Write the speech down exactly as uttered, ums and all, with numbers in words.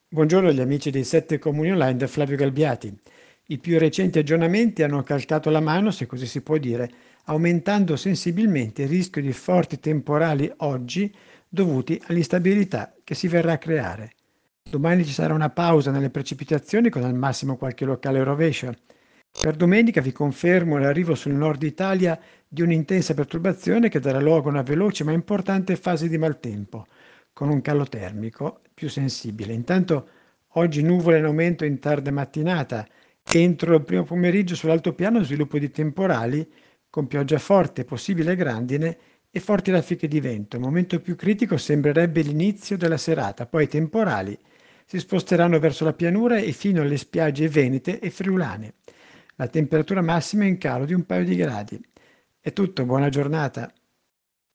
Buongiorno agli amici dei Sette Comuni Online da Flavio Galbiati. I più recenti aggiornamenti hanno calcato la mano, se così si può dire, aumentando sensibilmente il rischio di forti temporali oggi dovuti all'instabilità che si verrà a creare. Domani ci sarà una pausa nelle precipitazioni con al massimo qualche locale rovescio. Per domenica vi confermo l'arrivo sul nord Italia di un'intensa perturbazione che darà luogo a una veloce ma importante fase di maltempo, con un calo termico più sensibile. Intanto oggi nuvole in aumento in tarda mattinata. Entro il primo pomeriggio sull'altopiano sviluppo di temporali con pioggia forte, possibile grandine e forti raffiche di vento. Il momento più critico sembrerebbe l'inizio della serata, poi i temporali si sposteranno verso la pianura e fino alle spiagge venete e friulane. La temperatura massima è in calo di un paio di gradi. È tutto, buona giornata.